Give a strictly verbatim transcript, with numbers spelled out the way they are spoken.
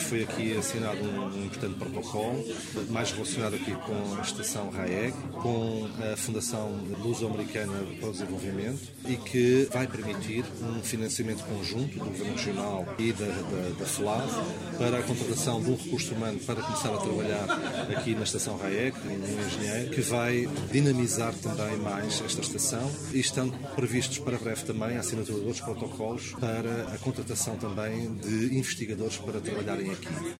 foi aqui assinado um, um importante protocolo, mais relacionado aqui com a Estação RAEG, com a Fundação Luso-Americana para o Desenvolvimento, e que vai permitir um financiamento conjunto do Governo Regional e da, da, da FLAD para a contratação de um recurso humano para começar a trabalhar aqui na Estação RAEG, um engenheiro, que vai dinamizar também mais esta estação, e estão previstos para breve também a assinatura de outros protocolos para a contratação também de investigadores para trabalharem aqui.